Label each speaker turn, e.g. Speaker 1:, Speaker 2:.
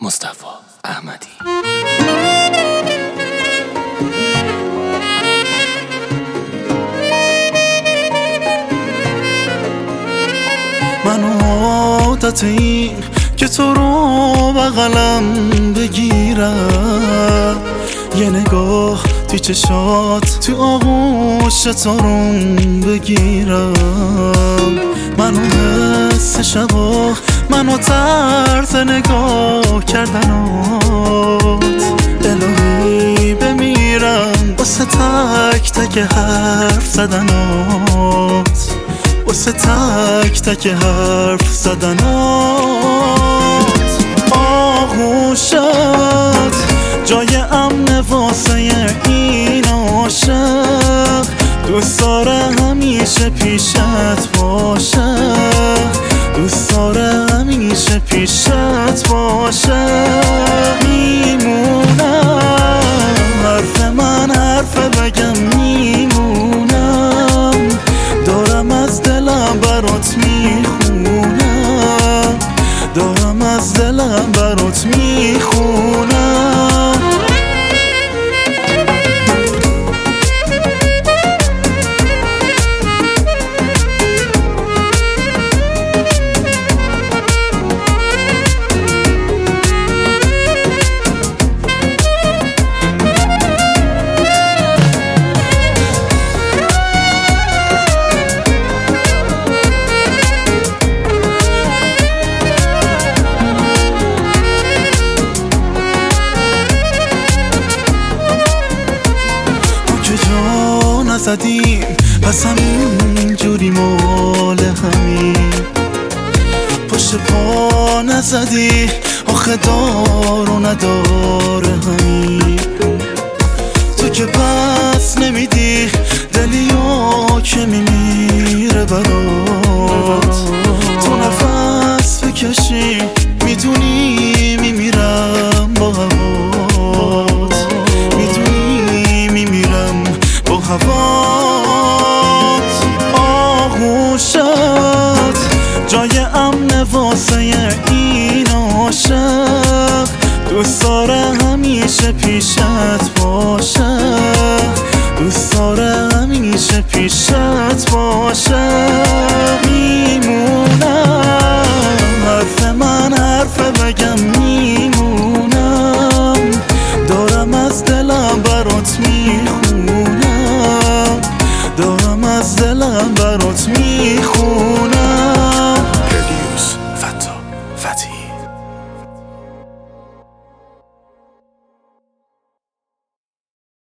Speaker 1: مصطفی احمدی.
Speaker 2: من عادت این که تو رو بغلم بگیرم، یه نگاه توی چشات توی آغوش تو روم بگیرم، منو حس شبا منو طرز نگاه کردنات، الهی بمیرم واسه تک تک حرف زدنات، واسه تک تک حرف زدنات. آغوشت جای امن واسه این عاشق، دوست داره همیشه پیشت باشه، دوست داره همیشه پیشت باشه. میمونم حرف من حرف بگم، میمونم دارم از دلم برات میخونم، دارم از دلم برات میخونم. نزدیم پس همین جوری مال همین، پشت پا نزدی آخه دار و نداره همین، تو که پس نمیدی دلیا که میمیره برات، تو نفس بکشی میدونی میمیرم با هوات، میدونی میمیرم با هوات. آغوشت جای امن واسه این عاشق، دوست داره همیشه پیشت باشه، دوست داره همیشه پیشت باشه. میمونم حرف من حرف بگم،